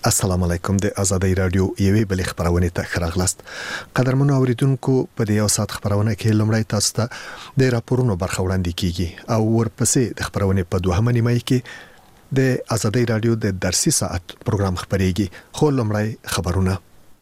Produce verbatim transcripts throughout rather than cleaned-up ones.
السلام علیکم. د آزادۍ رادیو یوې بلې خبرونه ته خراغلاست. قدرمنو اوریدونکو، په دې یو ساعت خبرونه کې لومړی تاسو ته د راپورونو برخه وړاندې کیږي او ورپسې د خبرونه په دوهمه نیمه کې د آزادۍ رادیو د درسي ساعت پروګرام خبريږي. خو لومړی خبرونه.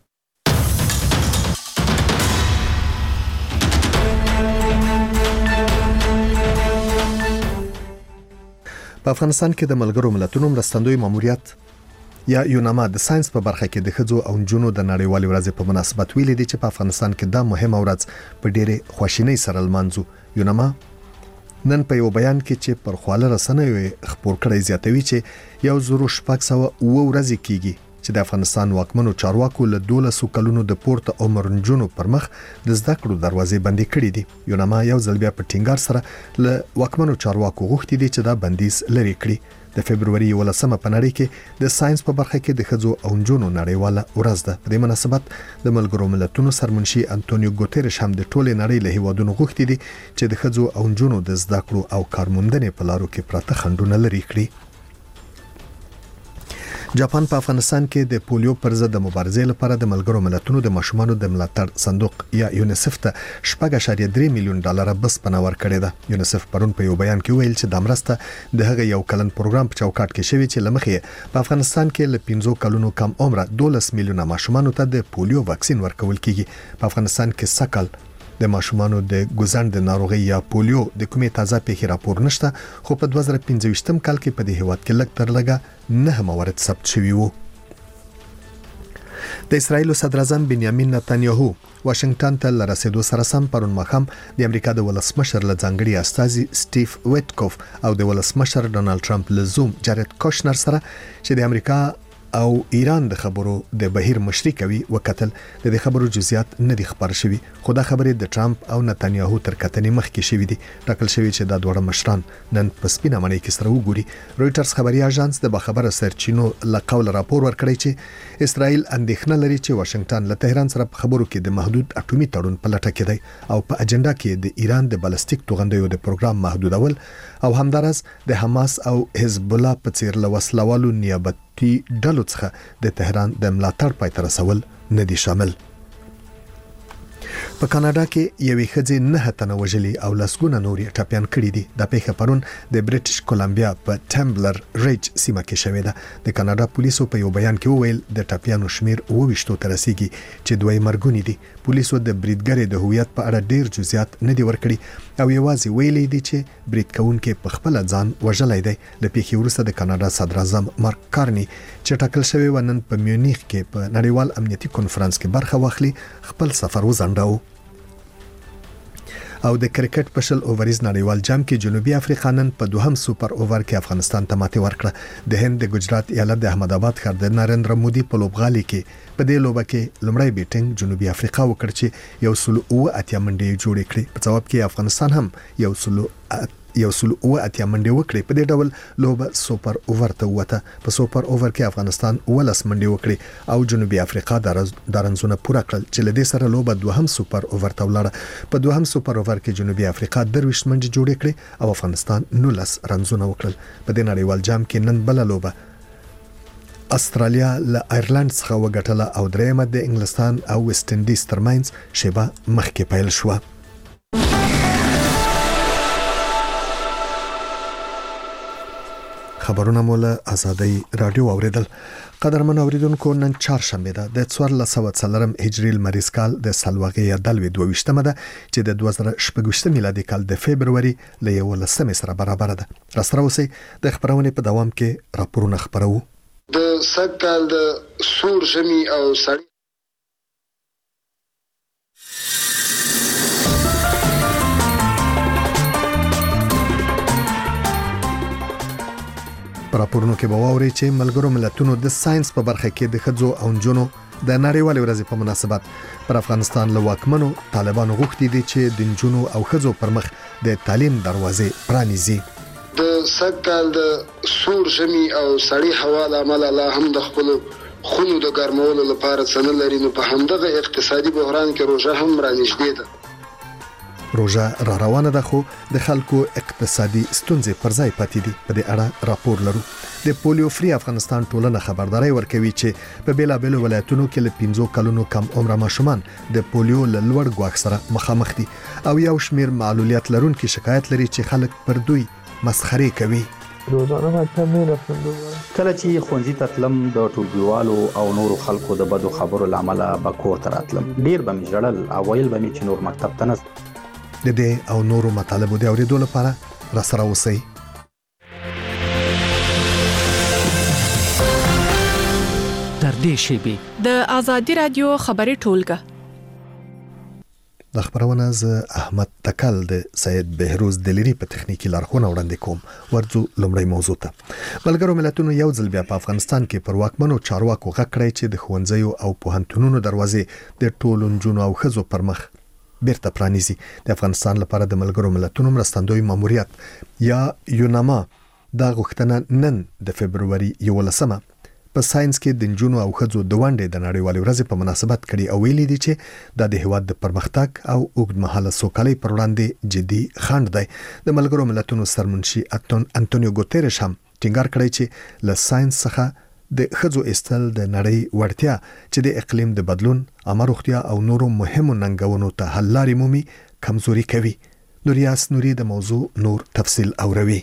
په افغانستان کې د ملګرو ملتونو مرستندوی ماموریت یا یوناما د ساينس په برخه کې د ښځو او نجونو د نړیوالې ورځې په مناسبت ویلي دي چې په افغانستان کې دا مهمه ورځ په ډېره خوشینۍ سره لمانځو. یوناما نن په یو بیان کې چې پر خواله رسنیو خبر کړی زیاتوي چې یو زرو شپږ سوه اووه ورځې کېږي چې د افغانستان واکمنو چارواکو له دولسو کلونو د پورته عمر نجونو پر مخ د زده کړو دروازې بندې کړې دي. یوناما یو ځل بیا په ټینګار سره له واکمنو چارواکو غوښتي دي چې دا بندیز لري کړي. د فبرवरी ولسمه په نړۍ کې د ساينس په برخه کې د ښځو او نجونو نړیواله ورځ ده. په دې مناسبت د ملګرو ملتونو سرمنشي انټونیو ګوتيرش هم د ټولې نړۍ له هیوادونو غوښتي دي چې د ښځو او نجونو د زده کړو او کارموندنې په لارو کې پراته خنډونه لري کړي. جاپان په افغانستان کې د پولیو پر ضد د مبارزې لپاره د ملګرو ملتونو د ماشومانو د ملاتړ صندوق یا یونیسف ته شپږ اعشاریه درې میلیون ډالر بس پناور کړی ده. یونیسف پرون په یو بیان کې ویل چې د مرسته د هغه یو کلن پروګرام په چوکاټ کې شوی چې لمخې په افغانستان کې ل پنځه کلونو کم عمره دولس میلیونه ماشومانو ته د پولیو واکسین ورکول کیږي. په افغانستان کې سکل د ماشومانو د ګوزند د ناروغي یا پولیو د کومې تازه پیښې راپور نشته، خو په دوه زره پنځه کال کې په دې هیواد کې لږ تر لږه نه موارد ثبت شوي وو. د اسرایل صدر اعظم بنیامین نتانیاهو واشنگټن ته لرسېدو سره سم پرون مخام د امریکا د ولسمشر له ځانګړي استازي سټیف ویټکوف او د ولسمشر ډونالد ټرمپ له زوم جارد کوشنر سره چې د امریکا او ایران د خبرو د بهیر مشري کوي وکتل. د دې خبرو جزئیات نه دي خبر شوي، خو دا خبرې د ټرمپ او نتانیاهو تر کتنې مخکې شوي دي. ټاکل شوی چې دا دوه مشران نن په سپینه مړۍ کې سره وګوري. رويټرز خبري اژانس د باخبره سرچینو له قول راپور ورکړی چې اسرائیل اندېښنه لري چې واشنگټن له تهران سره په خبرو کې د محدود اټومي تړون په لټه کې دی او په اجنډا کې د ایران د بالستیک توغندیو د پروګرام محدودول او همدارس د حماس او حزب الله په څیر له وسلوالو نیابتي ډلو څخه د تهران د ملاتړ پای ته رسول نه دي شامل. په کاناډا کې یوې ښځې نه تنه وژلي او لسګونه نورې ټپيان کړي دي. د پیښه پرون د بریټیش کولمبیا په ټمبلر ریج سیمه کې شوې ده. د کاناډا پولیسو په یو بیان کې وویل د ټپيانو شمیر اوه ویشتو ته رسیږي چې دوی مرګونی دي. پولیسو د بریدګرې د هویت په اړه ډیر جزئیات نه دي ورکړي او یوازې ویلي دي چې برید کوونکي په خپل ځان وژلای دی. د پیښې وروسته د کاناډا صدر اعظم مارک کارني چې ټاکل شوی و نن په میونیخ کې په نړیوال امنیتي کنفرانس کې برخه واخلي خپل سفر وځنډاو. او د کرکټ په شل اوورز نړیوال جام کې جنوبي افریقا نن په دوهم سوپر اوور کې افغانستان ته ماتې ورکړه. د هند د ګجرات ایالت د احمد آباد ښار د نریندرا مودي په لوبغالي کې په دې لوبه کې لومړی بیټینګ جنوبي افریقا وکړ چې یو سل اوه اتیا منډې جوړې کړې. په جواب کې افغانستان هم یو سل یو سل اوه اتیا منډې وکړې. په دې ډول لوبه سوپر اوور ته وته. په سوپر اوور کې افغانستان ولس منډې وکړې او جنوبي افریقا د رنزونه پوره کړل چې لدې سره لوبه دوهم سوپر اوور ته ولاړه. په دوهم سوپر اوور کې جنوبي افریقا درویشت منډې جوړې کړې او افغانستان نولس رنزونه وکړل. په دې نړیوال جام کې نن بل لوبه استرالیا له ایرلند څخه وګټله او درېمه د انګلستان او ویسټ انډیز ترمنځ شیبه مخکې پیل شوه. خبرونه مولا آزادۍ رادیو اوریدل. قدرمن اوریدونکو، نن چهارشنبه ده د څوارلس سوه څلورم هجري لمریز کال د سالوغې یا دلوي دوه ویشتمه ده چې د دوه زره شپږ ویشتم میلادي کال د فبرवरी له یولسمې سره برابر ده. راسره اوسئ د خبرونې په دوام کې راپورونه خبرو. د سکل د سور ژمي او سړی راپورونو کې به واوري چې ملګرو ملتونو د ساينس په برخه کې د ښځو او نجونو د نړیوالې ورځې په مناسبت پر افغانستان له واکمنو طالبانو غوښتي دي چې د نجونو او ښځو پر مخ د تعلیم دروازې پرانیزي. د سکل د سور ژمي او سړی هوا له امله لا هم د خپل خونو د ګرمولو لپاره څه نه لري، نو په همدغه اقتصادي بحران کې روژه هم رانږدې ده. پروژه را روانه ده خو د خلکو اقتصادي ستونزې پر ځای پاتې دي. په دې اړه راپور لرو. د پولیو فری افغانستان ټولنه خبرداري ورکوي چې په بیلابېلو ولایتونو کې له پنځو کلونو کم عمره ماشومان د پولیو له لوړ ګواښ سره مخامخ دي او یو شمیر معلولیت لرونکي شکایت لري چې خلک پر دوی مسخري کوي. روزانه مکتب نه رفتم دوباره. کله چې ښوونځي ته تلم د ټولګیوالو او نورو خلکو د بدو خبرو لامل به کور ته راتلم. ډیر به مې ژړل او ویل به مې چې نور مکتب ته نه. د دې او نورو مطالبو د اورېدو لپاره را سره اوسئ. تر دې شیبې د ازادي رادیو خبري ټولګه د خبرونه ز احمد تکل د سید بهروز دلیری په تخنیکی لارښوونه وړاندې کوم. ورځو لومړی موضوع ته. ملګرو ملتونو یو ځل بیا په افغانستان کې پر واکمنو چارواکو غږ کړی چې د ښوونځیو او پوهنتونونو دروازې د ټولو نجونو او ښځو پر مخ بیرته پرانیزي. د افغانستان لپاره د ملګرو ملتونو مرستندوی ماموریت یا یوناما دا غوښتنه نن د فبرवरी یولسمه په ساينس کې د نجونو او ښځو د ونډې د نړیوالې ورځې په مناسبت کړي او ویلي دي چې د هېواد د پرمختګ او اوږدمهاله سوکالۍ پر وړاندې جدي خنډ دی. د ملګرو ملتونو سرمنشي انټونیو ګوتيريش هم ټینګار کړی چې له ساينس څخه د ښځو استل د نړۍ وړتیا چې د اقلیم د بدلون، عامه روغتیا او نورو مهمو ننګونو ته حل لارې مومي کمزوري کوي. نوریاس نوري د موضوع نور تفصیل اوروي.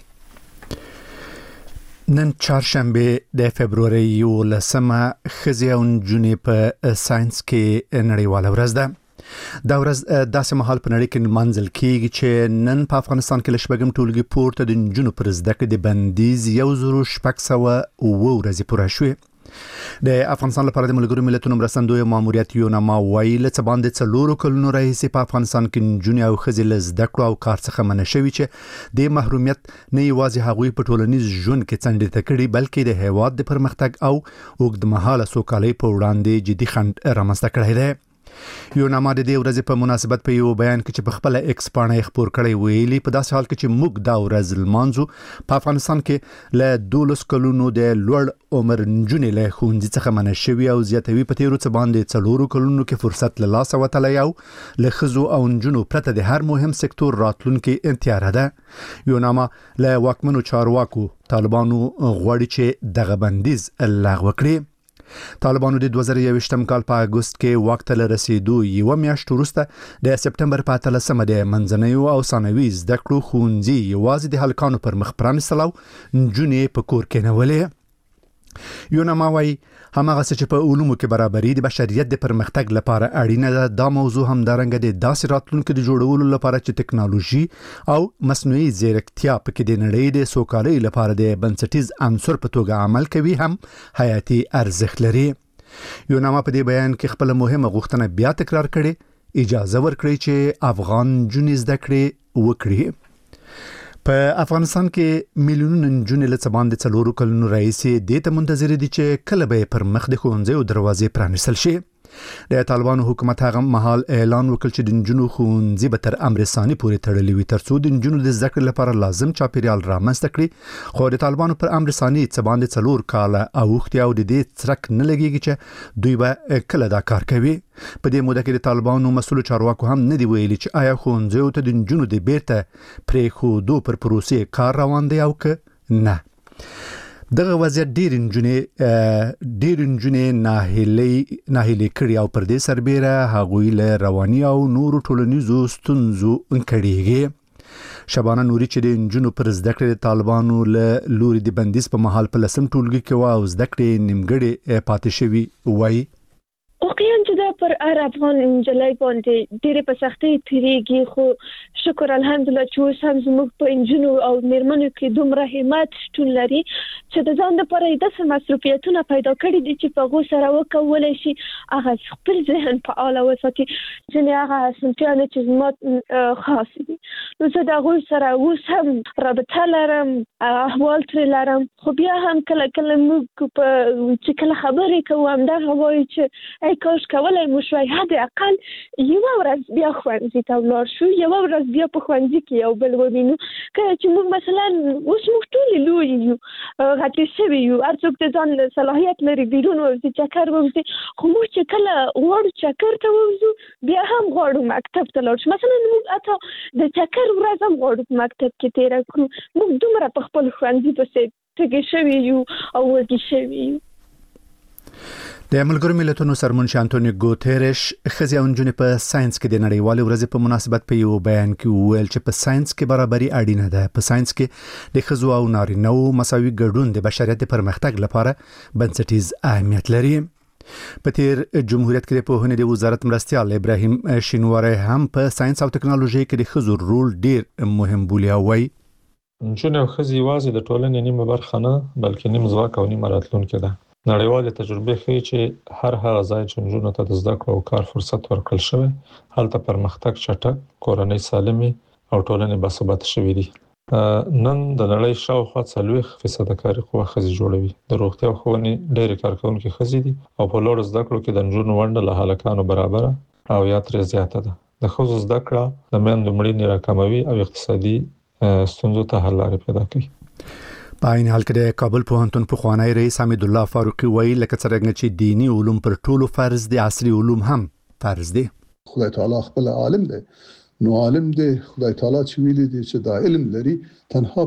نن چهارشنبه د فبرवरी یولسمه ښځې او نجونې په ساينس کې نړیواله ورځ ده. دا ورځ داسې مهال په نړۍ کې منځل کېږي چې نن په افغانستان کې لشبګم ټولګي پورته د نجونو پر زده کړې د بندیز یو زرو شپږ سوه اووه ورځې پوره شوې. د افغانستان لپاره د ملګرو ملتونو مرستندوی ماموریت یوناما وایي له څه باندې څلورو کلونو راهیسې په افغانستان کې نجونې او ښځې له زده کړو او کار څخه منع شوي چې د محرومیت نه یوازې هغوی په ټولنیز ژوند کې څنډې کړي بلکې د هېواد د پرمختګ او اوږدمهاله سوکالۍ په وړاندې جدي خنډ رامنځته کړی دی. یوناما د دې ورځې په مناسبت په یو بیان کې چې په خپل ایکس باندې خبر کړی ویلي په داسې حال کې چې موږ دا ورځ لمانځو په افغانستان کې له دولس کلونو د لوړ عمر نجونې له ښوونځي څخه منع شوي او زیاتوي په تیرو څه باندې څلورو کلونو کې فرصت له لاسه وتلی او له ښځو او نجونو پرته د هر مهم سکتور راتلونکي انتیاره ده. یوناما له واکمنو چارواکو طالبانو غواړي چې دغه بندیز لغوه کړي. طالبانو د دوه زره یوویشتم کال په اګوست کې واک ته رسیدو یو میاشت وروسته د سپټمبر په اتلسمه د منځنیو او ثانوي زده کړو ښوونځي یوازې د هلکانو پر مخ پرانیستل او نجونې په کور کې کېنولې. یوناما وایي هماغه څه چې په علومو کې برابري د بشریت د پرمختګ لپاره اړینه ده. دا موضوع هم دارنګه د داسې راتلونکو د جوړولو لپاره چې ټکنالوژي او مصنوعي ځیرکتیا پکې د نړۍ د سوکالۍ لپاره د بنسټیز عنصر په توګه عمل کوي هم حیاتي ارزښت لري. یوناما په دې بیان کې خپل مهمه غوښتنه بیا تکرار کړي، اجازه ورکړي چې افغان نجونې زده کړې وکړي. په افغانستان کې میلیونونه نجونې له څه باندې څلورو کلونو راهیسې دې ته منتظرې دي چې کله به پر مخ د ښوونځیو دروازې پرانیستل شي. د طالبانو حکومت هغه مهال اعلان وکړ چې د نجونو ښوونځي به تر امر ثاني پورې تړلي وي ترڅو د نجونو د زده کړې لپاره لازم چاپیریال رامنځته کړي. خو د طالبانو پر امر ثاني څه باندې څلور کاله اوښتي او د دې څرک نه لګیږي چې دوی به کله دا کار کوي. په دې موده کې د طالبانو مسؤل چارواکو هم نه دی ویلي چې آیا ښوونځیو ته د نجونو د بیرته پرېښودو پر پروسې کار روان دی او که نه. دغه وضعیت ډېر نجونې ډېر نجونې ناهیلي ناهیلي کړي او پر دې سربېره هغوی له رواني او نورو ټولنیزو ستونزو کړيږي. شبانه نوري چې د نجونو پر زده کړې طالبانو له لوري د بندیز په مهال په لسم ټولګي کې و او زده کړې نیمګړې پاتې شوي وایي. واقعا چې دا پر هر افغان نجلۍ باندې ډېرې په سختۍ تېرېږي، خو شکر الحمدلله چې اوس هم زموږ په نجونو او مېرمنو کې دومره همت شتون لري چې د ځان لپاره یې داسې مصروفیتونه پیدا کړي دي چې په هغو سره وکولی شي هغه خپل ذهن فعاله وساتي. ځینې هغه صنفیانې چې زما خاص دي نو زه د هغوی سره اوس هم رابطه لرم، احوال ترې لرم، خو بیا هم کله کله موږ چې کله خبرې کوو همدغه وایو چې ای کاش کولی مو شوی حد اقل یوه ورځ بیا ښوونځي ته ولاړ شو، یوه ورځ موږ بیا په ښوونځي کې یو بل ووینو کله چې موږ مثلا اوس موږ ټول لوی یو غټي شوی یو ارڅوک ته ځان صلاحیت لري بیرون ورځي چکر ورځي خو موږ چې کله وړو چکر ته ورځو بیا هم غواړو مکتب ته لاړ شو مثلا موږ اته د چکر ورځ هم غواړو مکتب کې تیر کړو موږ دومره په خپل ښوونځي پسې تګ شوی یو او وږي شوی یو. د ملګرو ملتونو سرمنشي انټونیو ګوتيريش خزي او نجونې په ساينس کې د نړیوالې ورځې په مناسبت په یو بیان کې وویل چې په ساينس کې برابري اړینه ده. په ساينس کې د خزو او نارینه او مساوي ګډون د بشریت د پرمختګ لپاره بنسټیز اهمیت لري. په تیر جمهوریت کې د پوهنې د وزارت مرستیال ابراهیم شینواری هم په ساينس او ټکنالوژي کې د خزو رول ډیر مهم بولي او وایي نجونې او ښځې یوازې د ټولنې نیمه برخه نه بلکې نیم ځواک او نیمه راتلونکې ده. نړیوالې تجربې ښیي چې هر هغه ځای چې نجونو ته د زده کړو او کار فرصت ورکړل شوی هلته پرمختګ چټک، کورنۍ سالمې او ټولنې باثباته شوې دي. نن د نړۍ شاوخوا څلوېښت فیصده کاري قوه ښځې جوړوي. د روغتیا او ښوونې ډېرې کارکوونکې ښځې دي او په لوړو زده کړو کې د نجونو ونډه له هلکانو برابره او یا ترې زیاته ده. د ښځو زده کړه د میندو مړینې راکموي او اقتصادي ستونزو ته حل لارې پیدا کوي. په عین حال کې د کابل پوهنتون پخوانی رئیس حمید الله فاروقي وایي لکه څنګه چې دینی علوم پر ټولو فرض دي عصري علوم هم فرض دي. خدای تعالی خپل عالم دی نو عالم دی خدای تعالی چې ویلي دي چې دا علم لري تنها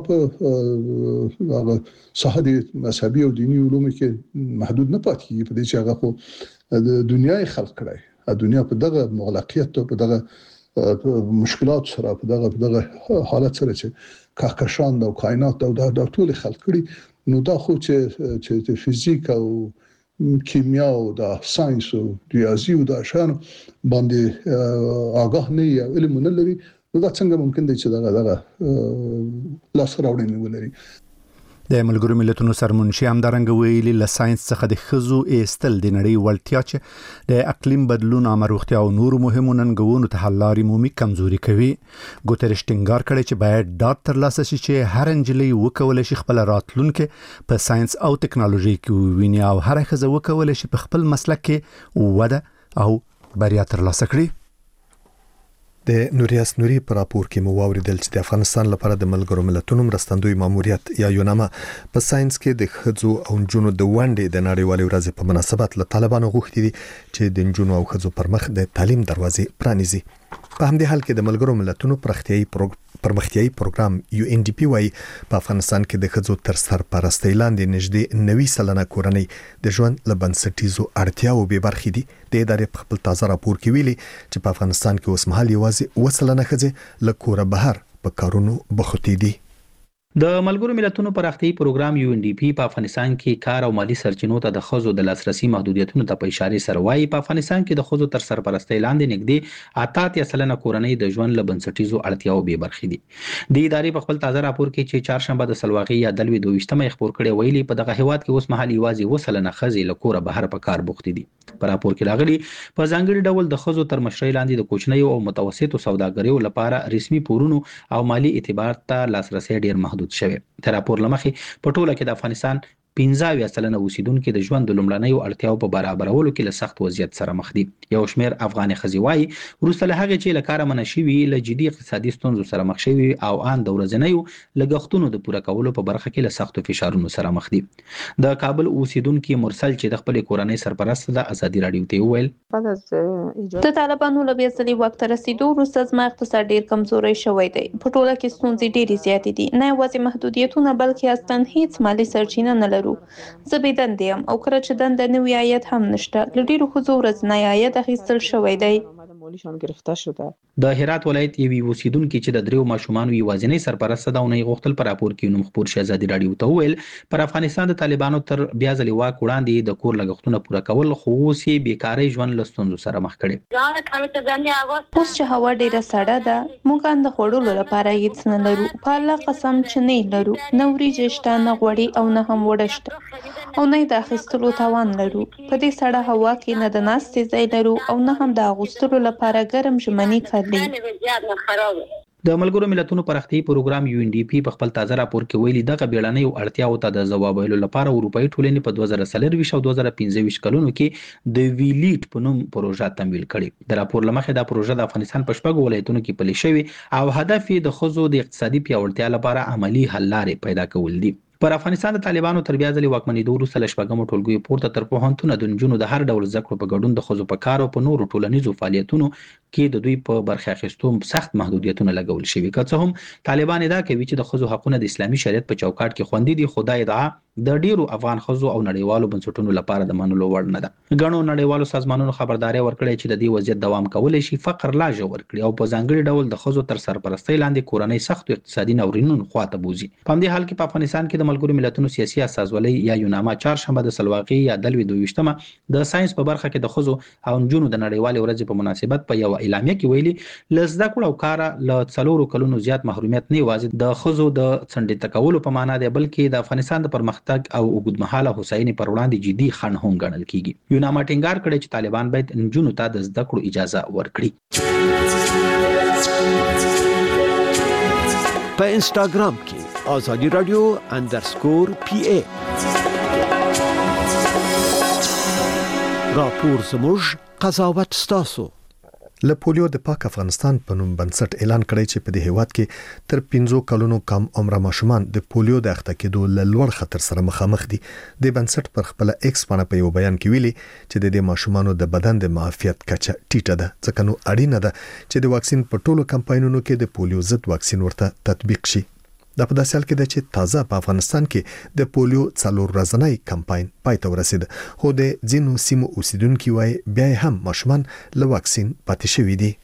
په هغه ساحه د مذهبي او دینی علوم کې محدود نه پاتې کیږي په دې چې هغه خو د دنیا خلق کړي دنیا په دغه مغلقیت او په دغه مشکلات سره په دغه په دغه حالت سره چې کهکشان او کائنات او دا ټول خلق کړي نو دا خو چې چې فزیک او کیمیا او د ساينس او ریاضي او د شان باندې آگاه نه یا علم نه لري نو دا څنګه ممکن دی چې دا دا لاس راوړنه ولري. د ملګرو ملتونو سرمنشي همدارنګه ویلي له ساينس څخه د خزو ایستل د نړۍ ولتیا چې د اقلیم بدلون او روغتیا او نور مهمو ننګونو ته حل لارې مومي کمزوري کوي. ګوتيريش ټینګار کړی چې باید ډاټ ترلاسه شي چې هر انجلۍ وکولای شي خپل راتلونکي په ساينس او ټکنالوژي کې وویني او هر ښځه وکولای شي په خپل مسلک کې وده او بریا ترلاسه کړي. د نوریاس نوري پر راپور کې مو واوریدل چې د افغانستان لپاره د ملګرو ملتونو مرستندوی ماموریت یا یوناما په ساينس کې د خځو او نجونو د ونډې د نړیوالې ورځې په مناسبت له طالبانو غوښتي دي چې د نجونو او خځو پر مخ د تعلیم دروازې پرانیزي. په همدې حال کې د ملګرو ملتونو پرختیايي پرمختیايي پروګرام یو ان ډي پی وايي په افغانستان کې د خځو تر سرپرستۍ لاندې نږدې نوي سلنه کورنۍ د ژوند له بنسټیزو اړتیاو به برخې دي. د ادارې په خپل تازه راپور کې ویلي چې په افغانستان کې اوس مهال یوازې وسلنه خځې له کوره بهر په کارونو بوختې دي. د ملګرو ملتونو پراختیايي پروګرام یو ان ډي پی په افغانستان کې کار او مالی سرچینو ته د خځو د لاسرسي محدودیتونو ته په اشاره سره وایي په افغانستان کې د خځو تر سرپرستۍ لاندې نږدې اته سلنه کورنۍ د ژوند له بنسټیزو اړتیاو به برخې دي. د ادارې په خپل تازه راپور کې چې چهارشنبه د سلواغي یا دلوي دوه ویشتمه خبر کړي ویلي په دغه هیواد کې اوس مهال یوازې وسلنه خځې له کوره بهر په کار بوختې دي. په راپور کې راغلي په ځانګړي ډول د خځو تر مشرۍ لاندې د کوچنیو او متوسطو سوداګریو لپاره رسمي پورونو او مالی اعتبار ته لاسرسي ډیر محدود شوی. تر راپور لمخې په ټوله کې د افغانستان پنځه سلنه اوسیدونکو د ژوند د لومړنیو اړتیاو په برابرولو کې له سخت وضعیت سره مخ دي. یو شمېر افغاني ښځې وایي وروسته له هغې چې له کاره منع شوي له جدي اقتصادي ستونزو سره مخ شوي او ان د ورځنیو لګښتونو د پوره کولو په برخه کې له سختو فشارونو سره مخ دي. د کابل اوسیدونکو مرسل چې د خپل کورنۍ سرپرست د ازادي رادیو ته ویل د طالبانو له بیځلي وخت رسیدو وروسته زما اقتصاد ډیر کمزوري شوی دی. په ټوله کې ستونزې ډېرې زیاتې دي. نه یوازې محدودیتونه بلکې اصلا هیڅ مالی سرچینه نه لرو. زه بې دندې یم او کله چې دنده نه وي عاید هم نشته. له ډېرو ښځو ورځنی عاید اخیستل شوی دی. د هرات ولایت یوې اوسیدونکو چې د دریو ماشومانو یوازینی سرپرست ده او نه غوښتل پر راپور کې نوم خبر شي ازادي رادیو ته ویل پر افغانستان د طالبانو تر بیا ځلې واک وړاندې د کور لګښتونه پوره کول خو اوس یې بیکارۍ ژوند له ستونزو سره مخ کړي. اوس چې هوا ډیره سړه ده موږ هم د خوړلو لپاره هیڅ نه لرو. په الله قسم چې نه لرو. نه وریجې شته نه غوړي او نه هم وړه شته او نه د اخیستلو توان لرو. په دې سړه هوا کې نه د ناستې ځای لرو او نه هم د اغوستلو لپاره ګرم ژمني کالي. د ملګرو ملتونو پراختیایي پروګرام یو ان ډي پی په خپل تازه راپور کې ویلي دغه بیړنۍ اړتیاو ته د ځواب ویلو لپاره اروپאי ټولنې په دوه زره څلور او دوه زره پنځه کلونو کې د ویلیټ په نوم پروژه تمویل کړې. د راپور لمخې دا پروژه د افغانستان په شپږو ولایتونو کې پلي شوې او هدف یې د ښځو د اقتصادي پیاوړتیا لپاره عملی حل لارې پیدا کول دي. پر افغانستان د طالبانو تر بیا ځلې واکمنېدو وروسته له شپږمو ټولګیو پورته تر پوهنتونه د نجونو د هر ډول زده کړو په ګډون د ښځو په کار او په نورو ټولنیزو فعالیتونو کې د دوی په برخه اخیستو سخت محدودیتونه لګول شوي. که څه هم طالبان ادعا کوي چې د ښځو حقونه د اسلامي شریعت په چوکاټ کې خوندي دي، خو دا ادعا د ډیرو افغان ښځو او نړیوالو بنسټونو لپاره د منلو وړ نه ده. ګڼو نړیوالو سازمانونو خبرداري ورکړې چې د دې وضعیت دوام کولی شي فقر لا ژور کړي او په ځانګړي ډول د ښځو تر سرپرستۍ لاندې کورنۍ سختو اقتصادي ناورینونو خواته بوزي. په همدې حال کې په افغانستان کې د ملګرو ملتونو سیاسي اساسولۍ یا یوناما چهارشنبه د سلواقي یا دلوي دویشتمه د ساينس په برخه کې د ښځو او نجونو د نړیوالې ورځې په مناسبت په یو اعلامیه کې ویلي لزده کړه او کار له څلورو کلونو زیات محرومیت نه یوازې د ښځو د څنډې تکولو په معنا دی، بلکې د افغانستان د پرمختګ او اوږدمهاله هوساینې پر وړاندې جدي خنډ هم ګڼل کیږي. یوناما ټینګار کړی چې طالبان باید نجونو ته د زده کړو اجازه ورکړي. په انستګرام کې آزادی رادیو اندرسکور پی ای راپور زموږ قضاوت ستاسو. له پولیو د پاک افغانستان په نوم بنسټ اعلان کړی چې په دې هیواد کې تر پنځو کلونو کم عمره ماشومان د پولیو د اخته کېدو له لوړ خطر سره مخامخ دي. د بنسټ پر خپل ایکس باندې په یو بیان کې ویلي چې د دې ماشومانو د بدن د معافیت کچه ټیټه ده، ځکه نو اړینه ده چې د واکسین په ټولو کمپاینونو کې د پولیو ضد واکسین ورته تطبیق شي. دا په داسې حال کې ده چې تازه په افغانستان کې د پولیو څلور ورځنی کمپاین پای ته ورسید، خو د ځینو سیمو اوسیدونکو وايي بیا هم ماشومان له واکسین پاتې شوي دي.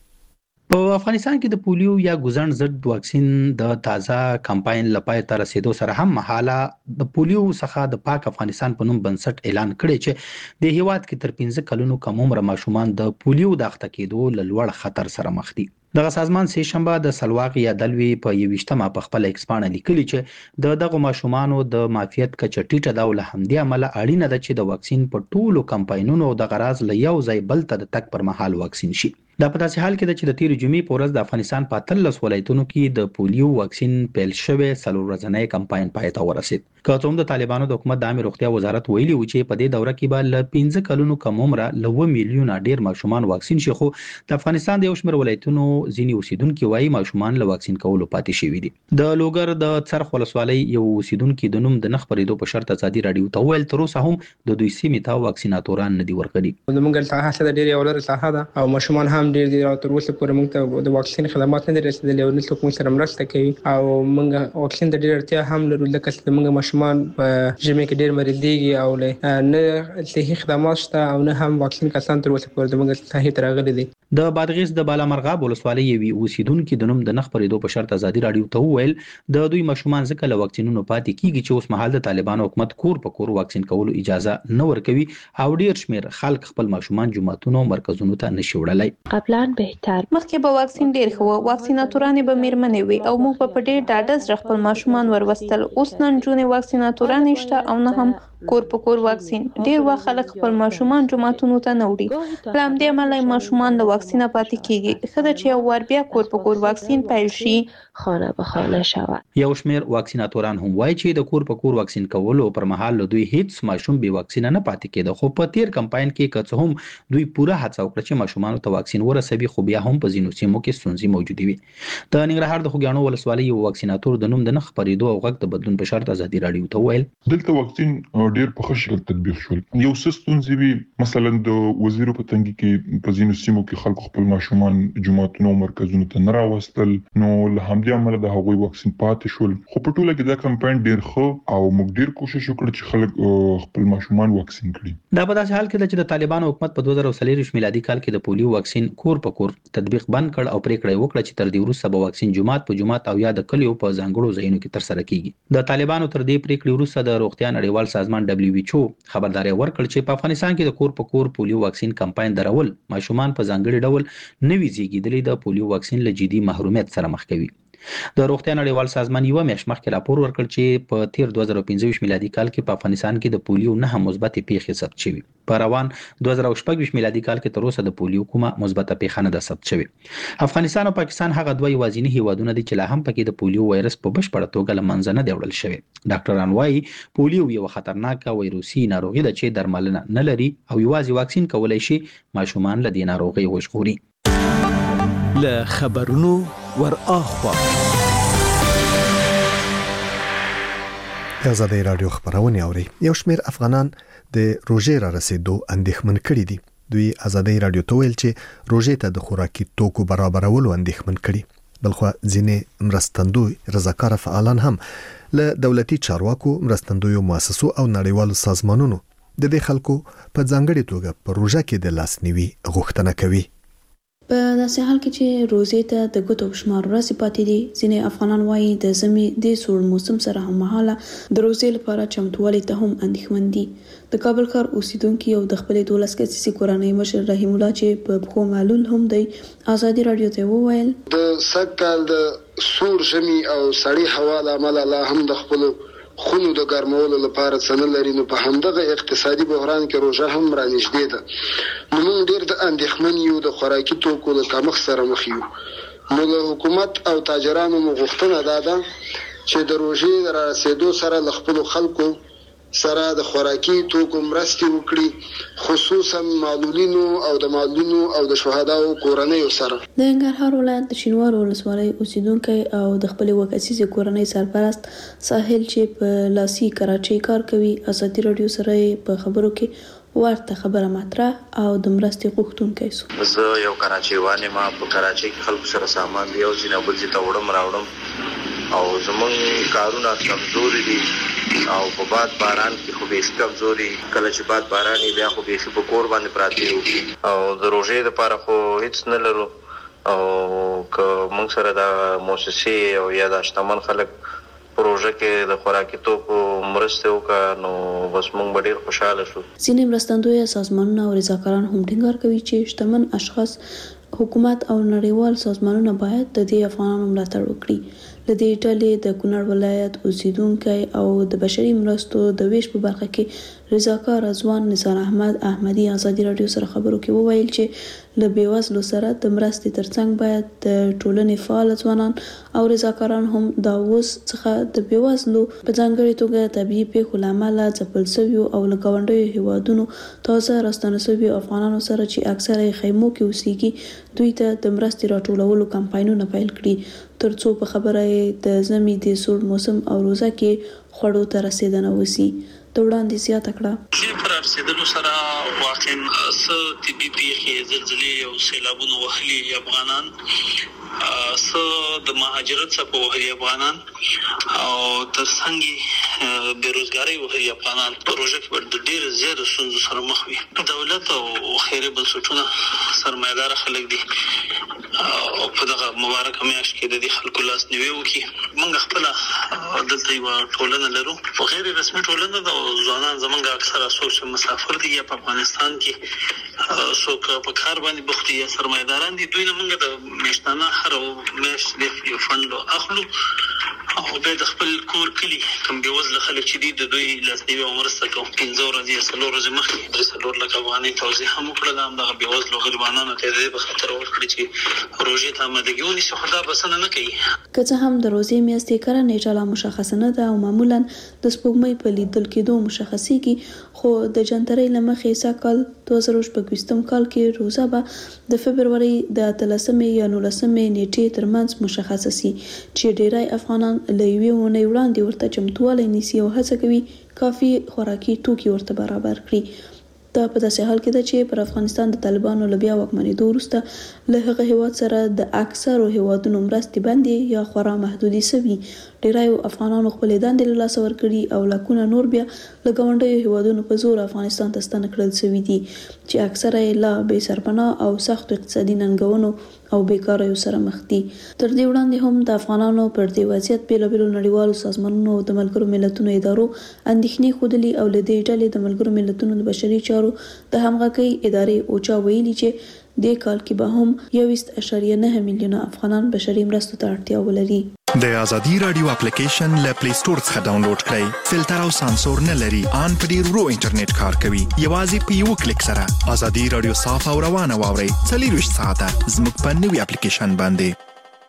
په افغانستان کې د پولیو یا ګوزن ضد واکسین د تازه کمپاین لپاره تر رسیدو سره هم مهاله د پولیو څخه د پاک افغانستان په نوم بنسټ اعلان کړی چې د هیواد کې تر پنځه کلونو کم عمر ماشومان د پولیو د اخته کېدو له لوړ خطر سره مخ دي. دغه سازمان سه شنبه د سلواقي یا دلوي په یوشتمه په خپل ایکس باندې لیکلي چې د دغه ماشومانو د معافیت کچه ټیټه ده او له همدې امله اړینه ده چې د واکسین په ټولو کمپاینونو د غراز له یو ځای بل ته د تک پر مهال واکسین شي. دا په داسې حال کې ده چې د تیر جمعې په ورځ د افغانستان په اتلس ولایتونو کې د پولیو واکسین پیل شوی څلور ورځنی کمپاین پای ته ورسید. که څه هم د طالبانو د حکومت د عامه روغتیا وزارت ویلي و چې په دې دوره کې به له پنځه کلونو کم عمره له اووه میلیونه ډیر ماشومان واکسین شي، خو د افغانستان د یو شمېر ولایتونو ځینې اوسیدونکو وايي ماشومان له واکسین کولو پاتې شوي دي. د لوګر د څرخ ولسوالۍ یو اوسیدونکو د نوم د نخ پرېدو په شرط ازادي رادیو ته ویل تر اوسه هم د دوی سیمې ته واکسیناتوران نه دي ورغلي. زموږ ته ډېر یو لري ساحه ده او ماشومان هم ډېر دي او تر اوسه پورې موږ ته د واکسین خدمات نه رسیدلي او نه څوک موږ سره مرسته کوي او موږ واکسین د ډېر اړتیا هم لرو، لکه چې موږ ماشومان په ژمي کې ډېر مریضېږي او نه صحي خدمات شته او نه هم واکسین کسان تر اوسه پورې زموږ صحي ته راغلي دي. د بادغیس د بالامرغاب ولسوالۍ یوې اوسیدونکو د نوم د نخ پرېدو په شرط ازادي رادیو ته وویل د دوی ماشومان ځکه له واکسینونو پاتې کیږي چې اوس مهال د طالبانو حکومت کور په کور واکسین کولو اجازه نه ورکوي او ډېر شمېر خلک خپل ماشومان جوماتونو مرکزونو ته نشي وړلای. قبلان بهتر مخکې به واکسین ډېر خو واکسیناتوران به میرمنې وي او موږ په ډېر ډاډه سره خپل ماشومان وروستل. اوس نن جونې واکسیناتوران نشته او نه هم کور په کور واکسین. ډېر وخت خلک خپل ماشومان جوماتونو ته نه وړي، له همدې امله ماشومان له واکسینه پاتې کیږي. ښه ده چې یو وار بیا کور په کور واکسین پیل شي، خانه به خانه شود. یو شمېر واکسیناتوران هم وایي چې د کور په کور واکسین کولو پر مهال له دوی هیڅ ماشوم بې واکسینه نه پاتې کېده، خو په تیر کمپاین کې که څه هم دوی پوره هڅه وکړه چې ماشومانو ته واکسین ورسوي، خو بیا هم په ځینو سیمو کې ستونزې موجودې وي. د ننګرهار د خوږیاڼو ولسوالۍ یو واکسیناتور د نوم د نخ پرېدو او غږ د بدلون په شرط ازادي رادیو ته ویل دلته واکسین ډېر په ښه شکل تطبیق شول. یو څه ستونزې وي، مثلا د وزیرو په تنګي کې په ځینو سیمو کې خلکو خپل ماشومان جوماتونو مرکزونو ته نه راوستل، نو له همدې امله د هغوی واکسین پاتې شول. خو په ټوله کې دا کمپاین ډېر ښه او موږ ډېر کوشش وکړ چې خلک خپل ماشومان واکسین کړي. دا په داسې حال کې ده چې د طالبانو حکومت په دوه زره څلور میلادي کال کې د پولیو واکسین کور په کور تطبیق بند کړ او پریکړه وکړه چې تر دې وروسته به واکسین جومات په جومات او یا د کلیو په ځانګړو ځایونو کې ترسره کیږي. د طالبانو تر دې پریکړې وروسته د روغتیا نړیوال سازمان دبليو ایچ او خبرداري ورکړ چې په افغانستان کې د کور په کور پولیو واکسین کمپاین درول ماشومان په ځانګړي ډول نوي زیږیدلي د پولیو واکسین له جدي محرومیت سره مخ کوي. د روغتیا نړیوال سازمان یو میاشت مخکې راپور ورکړ چې په تیر دوه زره پنځه ویشت میلادي کال کې په افغانستان کې د پولیو نه مثبت پیښې ثبت شوي. په روان دوه زره شپږ ویشت میلادي کال کې تر اوسه د پولیو کومه مثبت پیښه نه ده ثبت شوې. افغانستان او پاکستان هغه دوه یوازینی هیوادونه دي چې لا هم پکې د پولیو وایرس په بشپړه توګه له منځه نه دی وړل شوی. ډاکټران وايي پولیو یو خطرناکه وایروسي ناروغي ده چې درملنه نه لري او یوازې واکسین کولای شي ماشومان له دې ناروغي وژغوري. له خبرونو ور اخوا آزادۍ رادیو خبرونه اوري. یو شمېر افغانان د روژې را رسیدو اندېښمن کړي دي. دوی آزادۍ رادیو ته ویل چې روژې ته د خوراکي توکو برابرولو اندېښمن کړي. بلخو ځینې مرستندوی رضاکار فعالان هم له دولتي چارواکو، مرستندویو مؤسسو او نړیوالو سازمانونو د دې خلکو په ځانګړي توګه په روژه کې د لاسنیوي غوښتنه کوي. په داسې حال کې چې روزې ته د ګوتو شمار ورځې پاتې دي، ځینې افغانان وایي د ژمي د سوړ موسم سره هممهاله د روزې لپاره چمتووالي ته هم اندېښمن دي. د کابل ښار اوسیدونکي او د خپلې دولس کسیزې کورنۍ مشر رحیم الله چې په پښو معلول هم دی، آزادي رادیو ته وویل د سږکال د سوړ ژمي او سړې هوا له امله لا هم د خپلو خونو د ګرمولو لپاره څه نه لري، نو په همدغه اقتصادي بحران کې روژه هم رانږدې ده. نو موږ ډېر د اندېښمن یو د خوراکي توکو له کمښت سره مخ یو. نو له حکومت او تاجرانو مو غوښتنه دا ده چې د روژې د رارسېدو سره له خپلو خلکو سره د خوراکي توکو مرستې وکړي، خصوصا معلولینو او د معلولینو او د شهداو کورنیو سره. د ننګرهار ولایت د شینوارو ولسوالۍ اوسیدونکی او د خپلې اووه کسیزې کورنۍ سرپرست ساحل چې په لاسي کراچۍ کار کوي، آزادي رادیو سره په خبرو کې ورته خبره مطرح او د مرستې غوښتونکی سو. زه یو کراچۍ وانه ما په کراچۍ کې خلکو سره سامان دی او ځینې بل ځای ته وړم راوړم او زمونږ کارونه کمزوري دي او په باد باران کې خو به کمزوري، کله چې باد باران بیا خو به په کور باندې پراته یو او د روژې لپاره خو هیڅ نه لرو او که موږ سره د مؤسسې او یا د شتمن خلک پروژه کې د خوراکي توکو مرسته وکړه نو بس موږ ډېر خوشاله شو. ځینې مرستندوی سازمانونه او رضاکاران هم ټینګار کوي چې شتمن اشخاص، حکومت او نړیوال سازمانونه باید د دې افغانانو ملاتړ وکړي. د دې ډلې د کونړ ولایت اوسیدونکی او د بشري مرستو د ویش په برخه کې رضاکار ځوان نثار احمد احمدي آزادي رادیو سره خبرو کې وویل چې له بیوزلو سره د مرستې ترڅنګ باید د ټولنې فعال ځوانان او رضاکاران هم د اوس څخه د بیوزلو په ځانګړي توګه طبيعي پیښو له امله ځپل شوي او له ګاونډیو هیوادونو تازه راستنه شوي افغانانو سره چې اکثره یې خیمو کې اوسېږي دوی ته د مرستې راټولولو کمپاینونه پیل کړي ترڅو په خبره د ژمي د سوړ موسم او روزه کې خوړو ته رسیدنه وسی. د وړاندې زیاته کړه چې پر رسیدلو سره واقعا س طبي پیښې زلزلې او سیلابونه وهلي افغانان، س د مهاجرت څخه وهلي افغانان او ترڅنګ بیروزګاری وهلي افغانان پروژه کې د ډېر زیات ستونزو سره مخ وي. دولت او خیري بنسټونه سرمایدار خلک دي او په دغه مبارک میاشت کې د دې خلکو لاس نیوي وکي. موږ خپل دلته یو ټولنه لرو، په غیر رسمي ټولنه د ځوانان زمونږ اکثره سوچ مسافر دي یا په افغانستان کې څوک په کار باندې بوخت دي یا سرمایداران دي. دوی نه موږ د میاشتانه هر میاشت د یو فند اخلو او به د خپل کور کلی کوم بیوزله خلک چې دي د دوی لاسنیوي او مرسته کوو. پنځه ورځې یا څلور ورځې مخکې درې څلور لک افغانۍ توزیع هم وکړله همدغه بیوزلو غریبانانو ته د دې په خاطر ورکړي چې روژې ته آمادګي ونیسي، خو دا بسنه نه کوي. که څه هم د روزې میاشتې کره نیټه لا مشخصه نه ده او معمولا د سپوږمۍ په لیدل کېدو مشخصېږي، خو د جنترۍ له مخې سږکال دوه زره شپږویشتم کال کې روزه به د فبرورۍ د اتلسمې یا نولسمې نیټې ترمنځ مشخصه سي چې ډیری افغانان له یوې اونۍ وړاندې ورته چمتووالی نیسي او هڅه کوي کافي خوراکي توکي ورته برابر کړي. دا په داسې حال کې ده چې پر افغانستان د طالبانو له بیا واکمنېدو وروسته له هغه هیواد سره د اکثرو هیوادونو مرستې بندې یا خورا محدودې شوي. ډیری افغانانو خپلې دندې له لاسه ورکړي او لکونه نور بیا له ګاونډیو هیوادونو په زور افغانستان ته ستنه کړل شوي دي چې اکثره یې لا بې سرپناه او سختو اقتصادي ننګونو او بیکاریو سره مخ دي. تر دې وړاندې هم د افغانانو پر دې وضعیت بیلابیلو نړیوالو سازمانونو او د ملګرو ملتونو ادارو اندېښنې ښودلې او له دې ډلې د ملګرو ملتونو د بشري چارو د همغږۍ ادارې اوچا ویلي چې د کال کې به هم یو اعشاریه نه میلیونه افغانان بشري مرستو ته اړتیا ولري. د ازادي رادیو اپلیکیشن له پلی سٹور څخه ډاونلوډ کړئ. فلټر او سانسور نه لري. ان په ډیر ورو انټرنیټ کار کوي. یوازې په یو کلیک سره ازادي رادیو صاف او روانه واورئ. څلور ساعته زموږ په نوې اپلیکیشن باندې.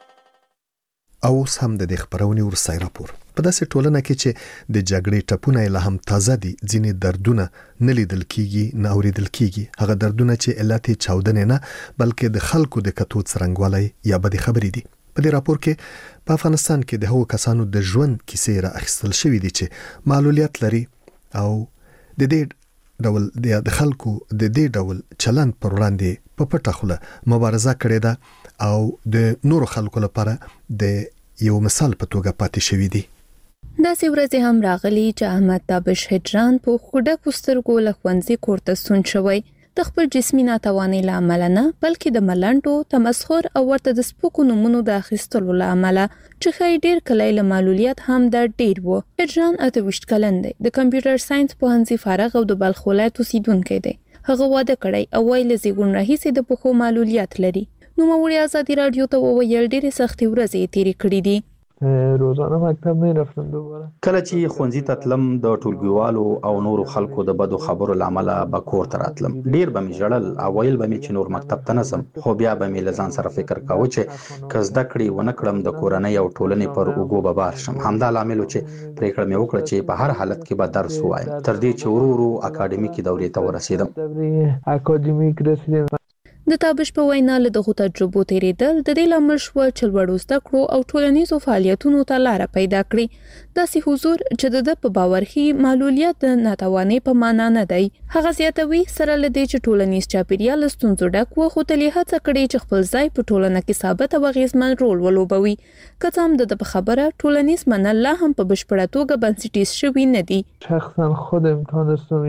او هم د خبرونې ورسای راپور په داسې ټولنه کې چې د جګړې ټپونه لا هم تازه دي، ځینې دردونه نه لیدل کیږي نه اوریدل کیږي. هغه دردونه چې علت چاودنې نه بلکې د خلکو د کتو څرنګوالي یا بد خبرې دي. په دې راپور کې په افغانستان کې د هغو کسانو د ژوند کیسې را اخیستل شوې دي چې معلولیت لري او د دې ډول د خلکو د دې ډول چلن پر وړاندې په پټه خوله مبارزه کړې ده او د نورو خلکو لپاره د یو مثال په توګه پاتې شوی دی. دا سی ورځ هم راغلی چې احمد تابش هجران په خوډه کوسترګو لخوانځي کوړته سون شوی د خپل جسمي ناتوانۍ لامل نه بلکې د ملنډو تمسخر او ورته د سپوکو نومونو د اخیستلو لامل چې خې ډیر کله له معلولیت هم د ډیر وو. هجران اته وشت کلن دی، د کمپیوټر ساينس پوهنځي فارغ او د بلخ ولایت اوسیدونکی دی. هغه واده کړی او ویل زیګون راهیسې د پخو معلولیت لري. نو موري ازادي رادیو ته وویل ډېرې سختې ورځې تیرې کړې دي. روزانه مکتب نه رفتم دوباره. کله چې ښوونځي ته تلم د ټولګیوالو او نورو خلکو د بدو خبرو لامل به کور ته راتلم. ډیر به مې ژړل او ویل به مې چې نور مکتب ته نسم، خو بیا به مې له ځان سره فکر کاوه چې که زده کړې ونه کړم د کورنۍ او ټولنې پر اوږو به بار شم. همدا لامل و چې پرېکړه مې وکړه چې په هر حالت کې به درس ووایم تر دې چې ورو ورو اکاډمیکي دورې ته ورسېدم. اکاډمیک رسیدم. د تابش په وینا له دغه تجربو تیریدل د دې لامل شو چې لوړو زده کړو او ټولنیزو فعالیتونو ته لار پیدا کړي. داسې حضور چې د په باور کې معلولیت د ناتوانۍ په معنا نه دی. هغه زیاتوي سره لدې چې ټولنیز چاپیریال ستونزو ډک و خو تلې هڅه کړې چې خپل ځای په ټولنه کې ثابت او اغیزمن رول ولوبوي. که څه هم د خبره ټولنیز منل لا هم په بشپړه توګه بنسټیز شوی نه دی. شخصا خودم تونستم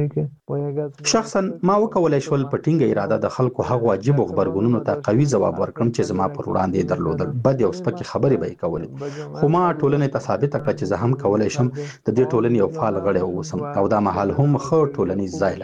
که شخصا ما وکولای شول په ټینګه اراده د خلکو هغه واجب خبرګونونو ته قوي ځواب ورکړم چې زما پر وړاندې درلودل. بد او سپکې خبرې به کولې، خو ما ټولنې ته ثابت کړ چې زه هم کولای شم د دې ټولنې یو فعال غړی اوسم او دا مهال هم ښه ټولنیز ځای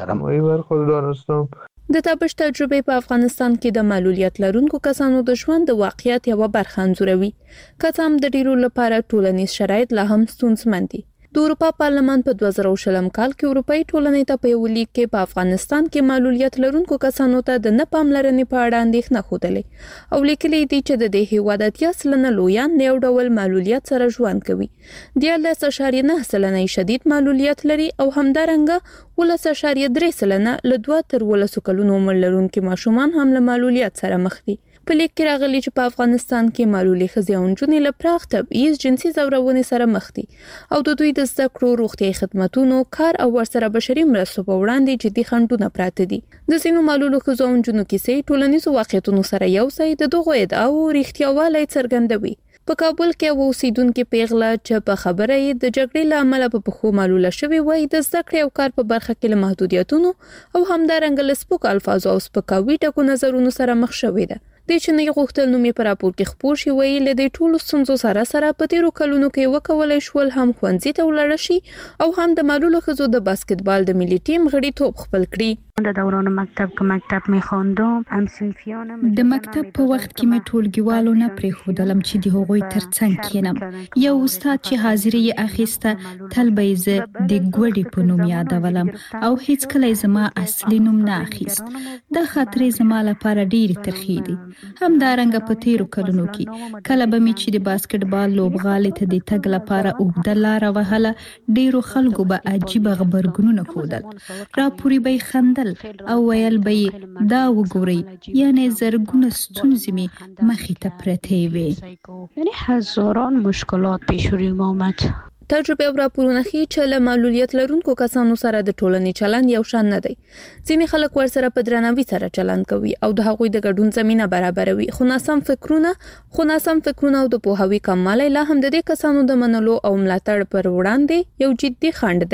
لرم. د تابش تجربه په افغانستان کې د معلولیت لرونکو کسانو د ژوند د واقعیت یو برخه انځوروي. که څه هم د ډیرو لپاره ټولنیز شرایط لا هم ستونزمن دي. د اروپا پارلمان په دوه زره شلم کال کې اروپאי ټولنې ته په یو لیک کې په افغانستان کې معلولیت لرونکو کسانو ته د نه پاملرنې په اړه اندېښنه ښودلې او لیکلي دي چې د دې هیواد اتیا سلنه لویان یو ډول معلولیت سره ژوند کوي. دیارلس اعشاریه نه سلنه شدید معلولیت لري او همدارنګه ولس اعشاریه درې سلنه له دوه تر ولسو کلونو عمر لرونکي ماشومان هم له معلولیت سره مخ دي. په لیک کې راغلي چې په افغانستان کې معلولې ښځې او نجونې له پراخ تبعیض، جنسي ځورونې سره مخ دي او د دوی د زده کړو، روغتیايي خدماتونو، کار او ورسره بشري مرستو په وړاندې جدي خنډونه پراته دي. د ځینو معلولو ښځو او نجونو کیسې ټولنیزو واقعیتونو سره یو ځای د دغو ادعاو رښتیاوالی څرګندوي. په کابل کې یو اوسیدونکي پیغله چې په خبره یې د جګړې له امله په پښو معلوله شوې وای د زده کړې او کار په برخه کې له محدودیتونو او همدارنګه له سپکو الفاظو او سپکاوي ډکو نظرونو سره مخ شوې ده. د چینی غوښتل نومي پر راپور کې خپور شي ویل د ټولو ستونزو سره سره په تیرو کلونو کې وکولای شول هم ښوونځي ته ولاړ شي او هم د معلولو ښځو د باسکتبال د ملي ټیم غړیتوب خپل کړي. د دوران مکتب که مکتب می خواندم هم صنفیانم د مکتب په وخت کې می ټولګیوالو نه پریښودلم چې د هغوی ترڅنګ کېنم. یو استاد چې حاضري یې اخیسته تل به یې زه د ګوډې په نوم یادولم او هیڅ کله یې زما اصلي نوم نه اخیست. دا خاطرې زما لپاره ډېرې ترخې دي. همدارنګه په تیرو کلونو کې کله به مې چې د باسکټبال لوبغالي ته د تګ لپاره اوږده لاره وهله ډېرو خلکو به عجیبه غبرګونونه ښودل، راپورې به یې خندل او ویل به یې دا وګورئ یعنی زرګونه ستونزې مې مخې ته پرتې وې. یعنی هزاران مشکلات پیش روی آمد. تجربه او راپورونه ښیي چې له معلولیت لرونکو کسانو سره د ټولنې چلند یو شان نه دی. ځینې خلک ورسره په درناوي سره چلند کوي او د هغوی د ګډون زمینه برابروي، خو ناسم فکرونه خو ناسم فکرونه او د پوهاوي کموالی لا هم د دې کسانو د منلو او ملاتړ پر وړاندې یو جدي خنډ دی.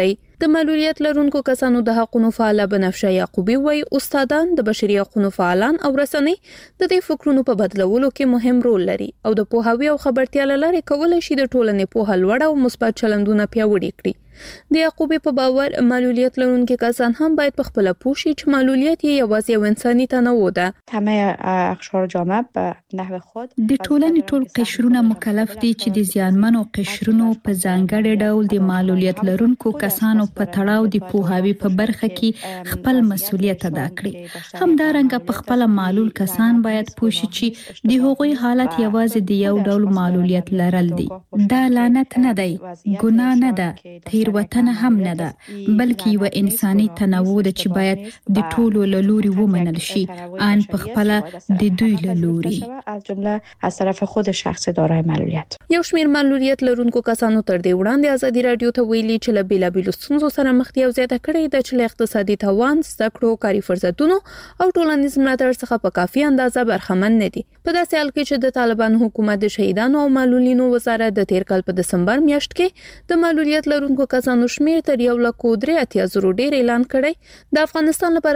د معلولیت لرونکو کسانو د حقوقو فعال بنفشه یعقوبی وایي استادان د بشري حقوقو فعالان او رسنۍ د دې فکرونو په بدلولو کې مهم رول لري او د پوهاوی او خبرتیا لارې کولای شي د ټولنې په لوړ او مثبت چلندونه پیاوړي کړي. د یعقوبی په باور معلولیت لرونکي کسان هم باید په خپل پوښي چې معلولیت یې یوازې یو انساني تنوع ده. همه اقشار جامعه په نحو خود د ټولنې ټول قشرونه مکلف دي چې د زیانمنو قشرونو په ځانګړي ډول د معلولیت لرونکو کسانو په تړاو د پوهاوی په برخه کې خپل مسولیت ادا کړي. همدارنګه په خپل معلول کسان باید پوښي چې د هغوی حالت یوازې د یو ډول معلولیت لرل دي. دا لعنت نه دی، ګناه نه ده، تیروتنه هم نه ده، بلکې یو انساني تنوع ده چې باید د ټولو له لوري ومنل شي، ان په خپل د دوی له لوري از جمله از طرف خود شخص دارای معلولیت. یو شمېر معلولیت لرونکو کسانو تر دې وړاندې ازادي رادیو ته ویلي چې له بیلابیلو ستونزو سره مخ دي او زیاته کړې ده چې له اقتصادي توان، زده کړو، کاري فرصتونو او ټولنیز ملاتړ څخه په کافي اندازه برخمن نه دي. په داسې حال کې چې د طالبانو حکومت د شهیدانو او معلولینو وزارت د تیر کال په دسمبر میاشت کې د معلولیت لرونکو کسانو شمېر تر یو لک درې اتیا زره ډیر اعلان کړی. د افغانستان لپاره